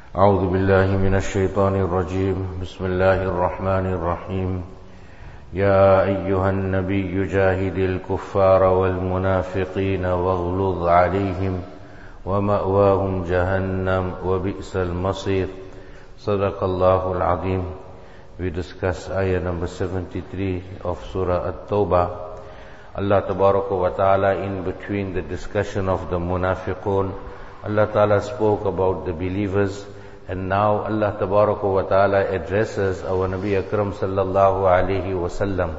أعوذ بالله من الشيطان الرجيم بسم الله الرحمن الرحيم يا أيها النبي جاهد الكفار والمنافقين واغلظ عليهم ومأواهم جهنم وبئس المصير صدق الله العظيم. We discuss ayah number 73 of Surah At-Tawbah. Allah Tabaraka wa Ta'ala, in between the discussion of the munafiqun, Allah Ta'ala spoke about the believers, and now Allah Tabaraka wa Ta'ala addresses our Nabi Akram sallallahu alayhi wasallam.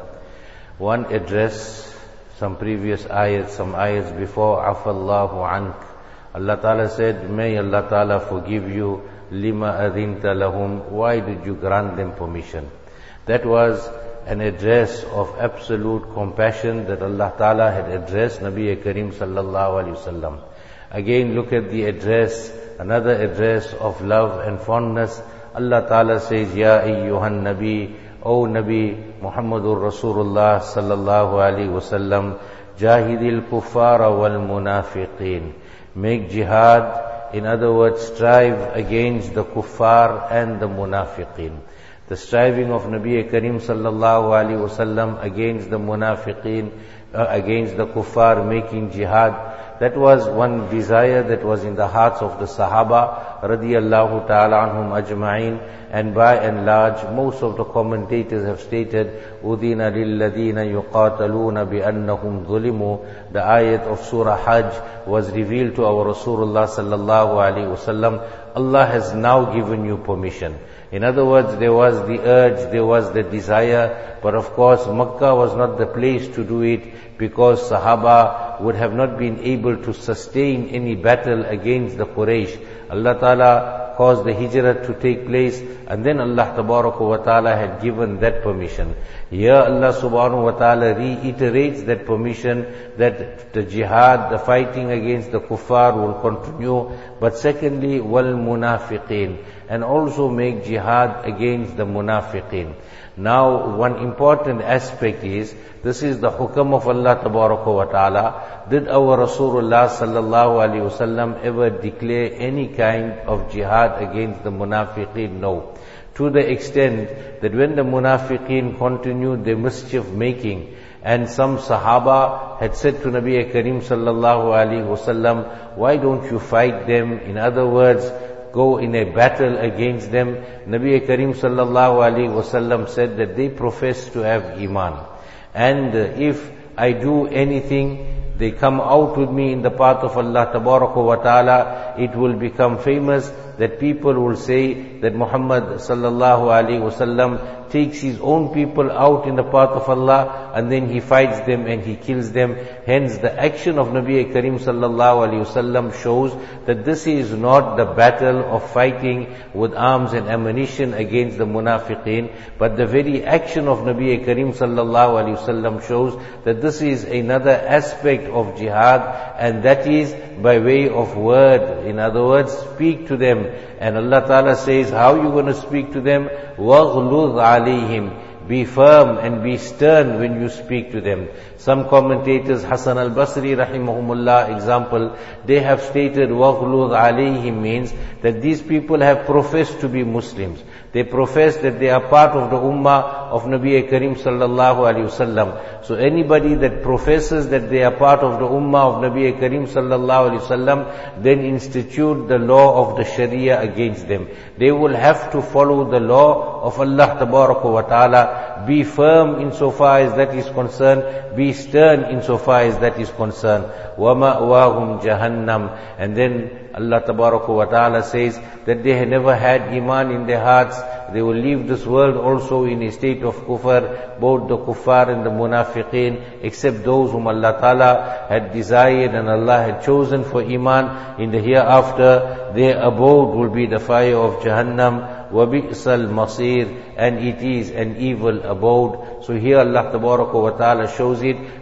One address, some previous ayats, some ayats before, Afallahu ank. Allah Ta'ala said, may Allah Ta'ala forgive you, lima adhinta lahum, why did you grant them permission? That was an address of absolute compassion that Allah Ta'ala had addressed Nabi Karim sallallahu alayhi wasallam. Again, look at the address, another address of love and fondness. Allah Ta'ala says, Ya ayyuhan Nabi, O Nabi Muhammadur Rasulullah sallallahu alayhi wasallam, Jahidil kuffara wal munafiqeen. Make jihad, in other words, strive against the kuffar and the munafiqeen. The striving of Nabi Karim sallallahu alayhi wasallam against the munafiqeen, against the kuffar, making jihad, that was one desire that was in the hearts of the Sahaba radiyallahu ta'ala anhum ajma'in, and by and large most of the commentators have stated, Udina lilladina yuqataluna bi'annahum zulimu. The ayat of Surah Hajj was revealed to our Rasulullah sallallahu alaihi wasallam. Allah has now given you permission. In other words, there was the urge, there was the desire, but of course Makkah was not the place to do it, because Sahaba would have not been able to sustain any battle against the Quraysh. Allah Ta'ala caused the hijrah to take place, and then Allah Tabaraka wa Ta'ala had given that permission. Here Allah Subhanahu wa Ta'ala reiterates that permission, that the jihad, the fighting against the kuffar will continue, but secondly, wal munafiqeen, and also make jihad against the munafiqeen. Now, one important aspect is, this is the hukam of Allah Tabaraka wa Ta'ala. Did our Rasulullah sallallahu alaihi wasallam ever declare any kind of jihad against the munafiqeen? No. To the extent that when the munafiqeen continued their mischief making, and some Sahaba had said to Nabi Karim sallallahu alaihi wasallam, why don't you fight them? In other words, go in a battle against them. Nabi Karim sallallahu alaihi wasallam said that they profess to have iman, and if I do anything, they come out with me in the path of Allah Tabaraka wa Ta'ala, it will become famous that people will say that Muhammad sallallahu alaihi wasallam takes his own people out in the path of Allah, and then he fights them and he kills them. Hence the action of Nabi Karim sallallahu alaihi wasallam shows that this is not the battle of fighting with arms and ammunition against the munafiqeen, but the very action of Nabi Karim sallallahu alaihi wasallam shows that this is another aspect of jihad, and that is by way of word. In other words, speak to them. And Allah Ta'ala says, how are you going to speak to them? وَغْلُظْ عَلَيْهِمْ. Be firm and be stern when you speak to them. Some commentators, Hasan al-Basri rahimahumullah example, they have stated وَغْلُظْ عَلَيْهِمْ means that these people have professed to be Muslims. They profess that they are part of the ummah of Nabi Karim sallallahu alaihi wasallam. So anybody that professes that they are part of the ummah of Nabi Karim sallallahu alaihi wasallam, then institute the law of the Sharia against them. They will have to follow the law of Allah Tabaraka wa Ta'ala. Be firm insofar as that is concerned. Be stern insofar as that is concerned. وَمَأْوَاهُمْ جَهَنَّمْ. And then Allah Tabaraka wa Ta'ala says that they had never had iman in their hearts. They will leave this world also in a state of kufr, both the kuffar and the munafiqeen, except those whom Allah Ta'ala had desired and Allah had chosen for iman. In the hereafter, their abode will be the fire of Jahannam. وَبِئْسَ الْمَصِيرِ. And it is an evil abode. So here Allah Tabaraka wa Ta'ala shows it.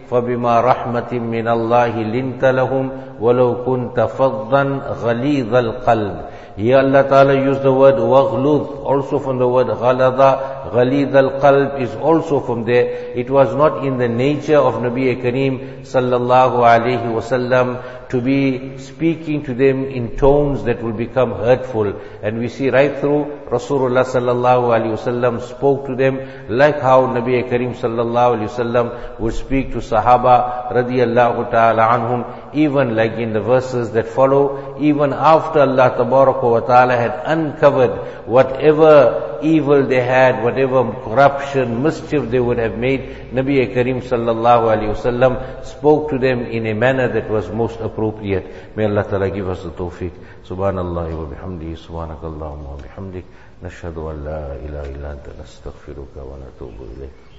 فَبِمَا رَحْمَةٍ مِّنَ اللَّهِ لِنْتَ لَهُمْ وَلَوْ كُنْتَ فَضًّا غَلِيظَ الْقَلْبِ. Here Allah Ta'ala used the word وَغْلُظ, also from the word غَلَظَ. غَلِيظَ الْقَلْبِ is also from there. It was not in the nature of Nabi Kareem sallallahu alayhi wasallam to be speaking to them in tones that will become hurtful. And we see right through Rasulullah sallallahu alayhi wasallam spoke to them like how Nabi Kareem sallallahu alayhi wasallam would speak to Sahaba radiyallahu ta'ala anhum, even like in the verses that follow, even after Allah tabaraka wa ta'ala had uncovered whatever evil they had, whatever corruption, mischief they would have made, Nabi Kareem sallallahu alayhi wasallam spoke to them in a manner that was most appropriate. May Allah Ta'ala give us the tawfiq. Subhanallah wa bihamdihi, subhanakallahumma wa bihamdik, nashhadu an la ilaha illa anta nastaghfiruka wa natubu ilayk.